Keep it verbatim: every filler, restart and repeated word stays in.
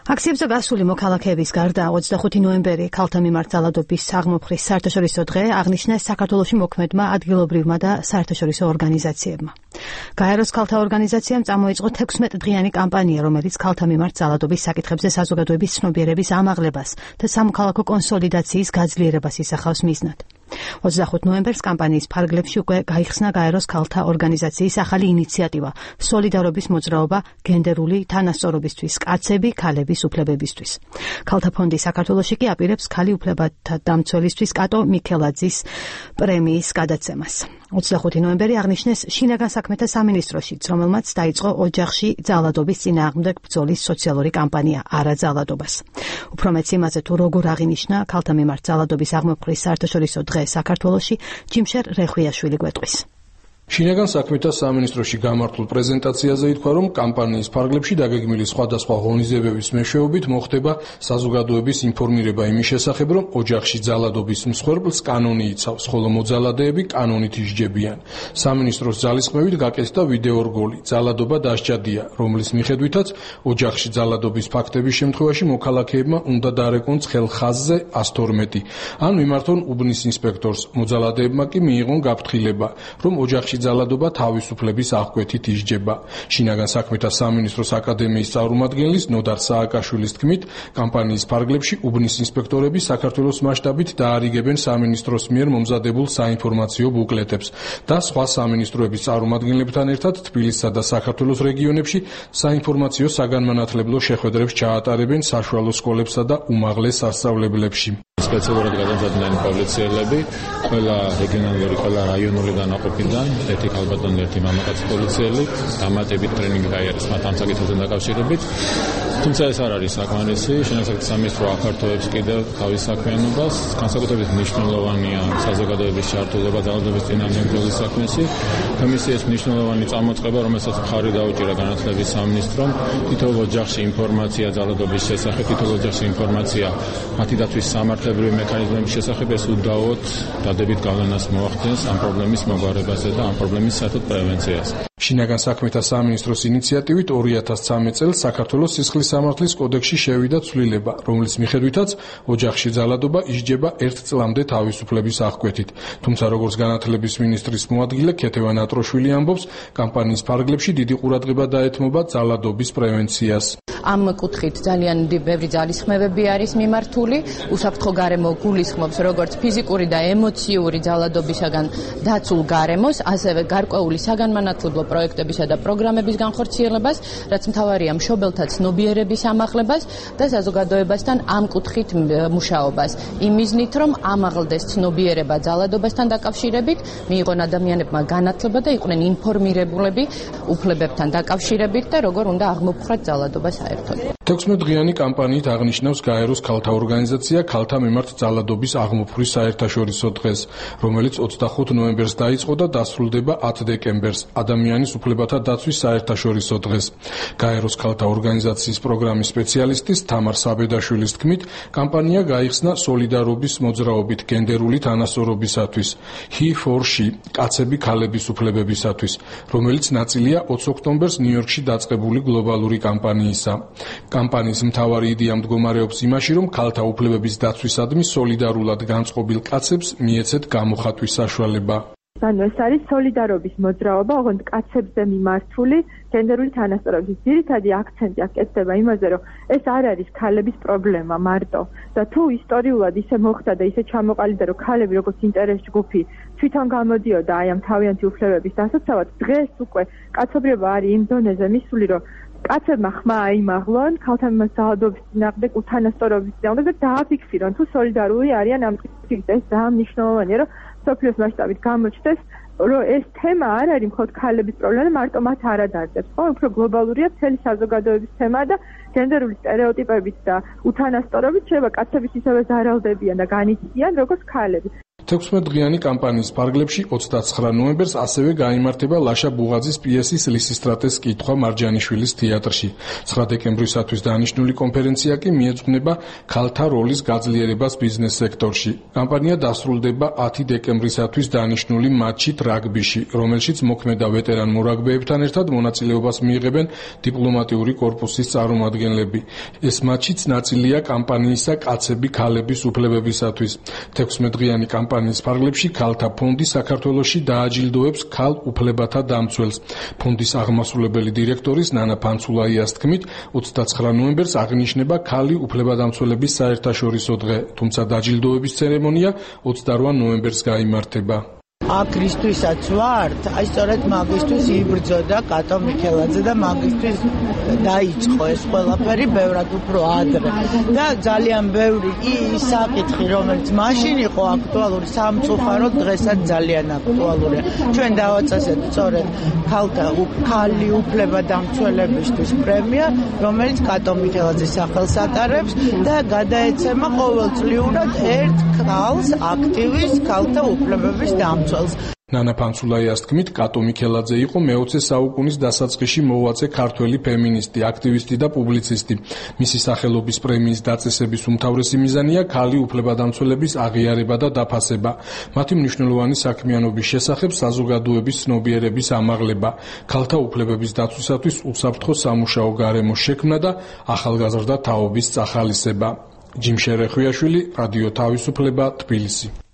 აქციებზე გასული მოქალაქეების გარდა ოცდახუთი ნოემბერი ქალთა მიმართ ძალადობის აღმოფხრის საერთაშორისო დღე აღნიშნეს საქართველოში მოქმედმა ადგილობრივმა და საერთაშორისო ორგანიზაციებმა. გაეროს ქალთა ორგანიზაციამ წამოიწყო თექვსმეტდღიანი კამპანია, რომელიც ქალთა მიმართ ძალადობის საკითხებზე საზოგადოების ცნობიერების ამაღლებას და სამოქალაქო კონსოლიდაციის გაძლიერებას ისახავს მიზნად. ოცდახუთ ნოემბერს კამპანიის ფარგლებში უკვე გაიხსნა გაეროს ქალთა ორგანიზაციის ახალი ინიციატივა სოლიდარობის მოძრაობა გენდერული თანასწორობისთვის, კაცები ქალების უფლებებისთვის. ქალთა ფონდი საქართველოში კი აპირებს ქალი უფლებათა დამცველისთვის კატო მიქელაძის პრემიის გადაცემას. ოცდახუთი ნოემბერი აღნიშნეს შინაგან საქმეთა სამინისტროშიც, რომელმაც დაიწყო ოჯახში ძალადობის წინააღმდეგ ბრძოლის სოციალური კამპანია არა ძალადობას. უფრო მეც იმაზე თუ როგორ აღინიშნა ქალთა მიმართ ძალადობის აღმოფხრის საერთაშორისო დღე საქართველოში, ჯიმშერ რეხვიაშვილი გვეტყვის. შინაგან საქმეთა სამინისტროში გამართულ პრეზენტაციაზე ითქვა, რომ კამპანიის ფარგლებში დაგეგმილი სხვადასხვა ღონისძიებების მეშვეობით მოხდება საზოგადოების ინფორმირება იმის შესახებ, რომ ოჯახში ძალადობის მსხვერპლს კანონი იცავს, ხოლო მოძალადეები კანონით ისჯებიან. სამინისტროს ძალისხმევით გაკეთდა ვიდეორგოლი „ძალადობა დასჯადია“, რომლის მიხედვითაც ოჯახში ძალადობის ფაქტების შემთხვევაში მოქალაქეებმა უნდა დარეკონ ცხელ ხაზზე ათას თორმეტი, ან მიმართონ უბნის ინსპექტორს. მოძალადეებმა კი მიიღონ გაფრთხილება, რომ ოჯახში ძალადობა თავისუფლების აღკვეთით ისჯება. შინაგან საქმეთა სამინისტროს აკადემიის წარმომადგენლის ნოდარ სააკაშვილის თქმით, კამპანიის ფარგლებში უბნის ინსპექტორები საქართველოს მასშტაბით დაარიგებენ სამინისტროს მიერ მომზადებულ საინფორმაციო ბუკლეტებს და სხვა სამინისტროების წარმომადგენლებთან ერთად თბილისსა და საქართველოს რეგიონებში საინფორმაციო საგანმანათლებლო შეხვედრებს ჩაატარებენ საშუალო სკოლებსა და უმაღლეს სასწავლებლებში. სპეციალურად გადამზადდნენ პოლიციელები, ყველა რეგიონალური, ყველა რაიონული განაყოფიდან, ერთი ქალბატონი, ერთი მამაკაცი პოლიციელი, დამატებით ტრენინგი გაიარეს მათ ამ საკითხთან დაკავშირებით. თუმცა ეს არ არის საკმარისი, შინაგან საქმეთა სამინისტრო აფართოებს კიდევ თავის საქმიანობას, განსაკუთრებით მნიშვნელოვანია საზოგადოების ჩართულობა ძალადობის წინააღმდეგ ბრძოლის საქმეში. კომისიის მნიშვნელოვანი წამოწყება, რომელსაც მხარი დაუჭირა განათლების სამინისტრომ, თითოეულ ოჯახში ინფორმაცია ძალადობის შესახებ, თითოეულ ოჯახში ინფორმაცია მათი დაცვის სამართლებრივი მექანიზმების შესახებ, ეს უდაოდ დადებით გავლენას მოახდენს ამ პრობლემის მოგვარებაზე და ამ პრობლემის საერთოდ პრევენციას. შინაგან საქმეთა სამინისტროს ინიციატივით ორი ათას ცხრამეტ წელს საქართველოს სისხლის სამართლის კოდექსში შევიდა ცვლილება, რომლის მიხედვითაც ოჯახში ძალადობა ისჯება ერთ წლამდე თავისუფლების აღკვეთით. თუმცა როგორც განათლების მინისტრის მოადგილე ქეთევან ატროშვილი ამბობს, კამპანიის ფარგლებში დიდი ყურადღება დაეთმობა ძალადობის პრევენციას. ამ კუთხით ძალიან ბევრი ძალისხმევები არის მიმართული. უსაფრთხო გარემო გულისხმობს როგორც ფიზიკური და ემოციური ძალადობისაგან დაცულ გარემოს, ასევე გარკვეული საგანმანათლებლო პროექტებისა და პროგრამების განხორციელებას, რაც მთავარია მშობელთა ცნობიერების ამაღლებას და საზოგადოებასთან ამ კუთხით მუშაობას. იმ მიზნით, რომ ამაღლდეს ცნობიერება ძალადობასთან დაკავშირებით, მიიღონ ადამიანებმა განათლება და იყვნენ ინფორმირებულები უფლებებთან დაკავშირებით და როგორ უნდა აღმოფხვრათ ძალადობა საერთოდ. თექვსმეტდღიანი კამპანიით აღნიშნავს გაეროს ქალთა ორგანიზაცია ქალთა მიმართ ძალადობის აღმოფხრის საერთაშორისო დღეს, რომელიც ოცდახუთ ნოემბერს დაიწყო და დასრულდება ათ დეკემბერს, ადამიანის უფლებათა დაცვის საერთაშორისო დღეს. გაეროს ქალთა ორგანიზაციის პროგრამის სპეციალისტის თამარ საბედაშვილის თქმით, კამპანია გაიხსნა სოლიდარობის მოძრაობით გენდერული თანასწორობისათვის He for She, კაცები ქალების უფლებებისათვის, რომელიც ნაწილია ოცი ოქტომბერს ნიუ-იორკში დაწყებული გლობალური კამპანიისა. კამპანიის მთავარი იდეა მდგომარეობს იმაში, რომ ქალთა უფლებების დაცვისადმი სოლიდარულად განწყობილ კაცებს მიეცეთ გამოხატვის საშუალება. ანუ ეს არის სოლიდარობის მოძრაობა, ოღონდ კაცებზე მიმართული გენდერული თანასწორობის. ძირითადი აქცენტი აქ ეცდება იმაზე, რომ ეს არ არის ქალების პრობლემა მარტო და თუ ისტორიულად ისე მოხდა და ისე ჩამოყალიბდა, რომ ქალები როგორც ინტერეს ჯგუფი თვითონ გამოდიოდა აი ამ თავიანთი უფლებების დასაცავად, დღეს უკვე კაცობრიობა არის იმ დონეზე მისული, რომ კაცებმა ხმა აიმაღლონ ქალთა მიმართ ძალადობის წინააღმდეგ უთანასწორობის წინააღმდეგ და დააფიქსირონ თუ სოლიდარული არიან ამ წინააღმდეგ. ეს ძალიან მნიშვნელოვანია, რომ სოფლიოს მასშტაბით გამოჩნდეს, რომ ეს თემა არ არის მხოლოდ ქალების პრობლემა, მარტო მათ არ ადარდებს, ხო? უფრო გლობალურია მთელი საზოგადოების თემა და გენდერული სტერეოტიპებით და უთანასწორობით შეიძლება კაცებიც ისევე ზარალდებიან და განიცდიან, როგორც ქალები. თექვსმეტდღიანი კამპანიის ფარგლებში ოცდაცხრა ნოემბერს ასევე გაიმართება ლაშა ბუღაძის პიესის ლისისტრატეს კითხვა მარჯანიშვილის თეატრში. ცხრა დეკემბრისათვის დანიშნული კონფერენცია კი მიეძღვნება ქალთა როლის გაძლიერებას ბიზნეს სექტორში. კამპანია დასრულდება ათი დეკემბრისათვის დანიშნული მატჩით რაგბიში, რომელშიც მოქმედა ვეტერან მორაგბეებთან ერთად მონაწილეობას მიიღებენ დიპლომატიური კორპუსის წარმომადგენლები. ეს მატჩიც ნაწილია კამპანიისა კაცები ქალების უფლებებისათვის. თექვსმეტდღიანი კამპანიის ფარგლებში ქალთა ფონდი საქართველოში დააჯილდოებს ქალ უფლებათა დამცველს. ფონდის აღმასრულებელი დირექტორის ნანა ფანცულაიას თქმით, ოცდაცხრა ნოემბერს აღინიშნება ქალი უფლებადამცველების საერთაშორისო დღე, თუმცა დაჯილდოების ცერემონია ოცდარვა ნოემბერს გაიმართება. აქ რისთვისაც ვართ, აი სწორედ მაგისთვის იბრძოდა კატო მიქელაძე და მაგისთვის დაიწყო ეს ყველაფერი ბევრად უფრო ადრე. და ძალიან ბევრი ის საკითხი, რომელიც მაშინ იყო აქტუალური, სამწუხაროდ დღესაც ძალიან აქტუალურია. ჩვენ დავაწესეთ სწორედ ქალთა ქალი უფლებადამცველებისთვის პრემია, რომელიც კატო მიქელაძის სახელს ატარებს და გადაეცემა ყოველწლიურად ერთ ქალს, აქტივისტ ქალთა უფლებების დამცველს. ნანა ფანცულაიას თქმით, კატო მიქელაძე იყო მეოცე საუკუნის დასაწყისში მოღვაწე ქართველი ფემინისტი, აქტივისტი და პუბლიცისტი. მისი სახელობის პრემიის დაწესების უმთავრესი მიზანია ქალი უფლებადამცველების აღიარება და დაფასება. მათი მნიშვნელოვანი საქმიანობის შესახებ საზოგადოების ცნობიერების ამაღლება, ქალთა უფლებების დაცვისათვის უსაფრთხო სამუშაო გარემოს შექმნა და ახალგაზრდა თაობის წახალისება. ჯიმ შერეხვიაშვილი, რადიო თავისუფლება, თბილისი.